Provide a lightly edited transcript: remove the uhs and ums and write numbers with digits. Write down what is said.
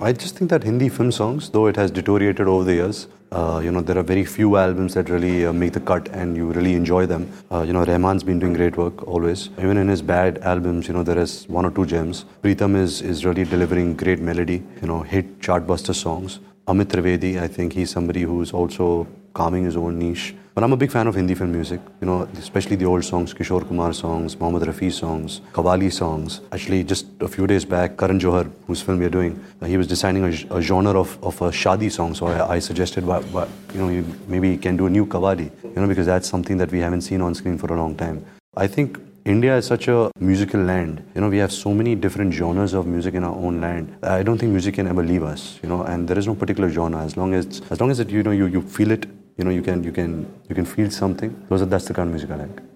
I just think that Hindi film songs, though it has deteriorated over the years, there are very few albums that really make the cut and you really enjoy them. Rahman's been doing great work always. Even in his bad albums, there is one or two gems. Pritam is really delivering great melody, hit chartbuster songs. Amit Trivedi, I think he's somebody who's also carving his own niche. But I'm a big fan of Hindi film music, especially the old songs, Kishore Kumar songs, Mohammad Rafi songs, Qawwali songs. Actually, just a few days back, Karan Johar, whose film we're doing, he was designing a genre of a shadi song. So I suggested, maybe he can do a new Qawwali, because that's something that we haven't seen on screen for a long time. I think India is such a musical land. We have so many different genres of music in our own land. I don't think music can ever leave us, and there is no particular genre. As long as it, you feel it, you can feel something. That's the kind of music I like.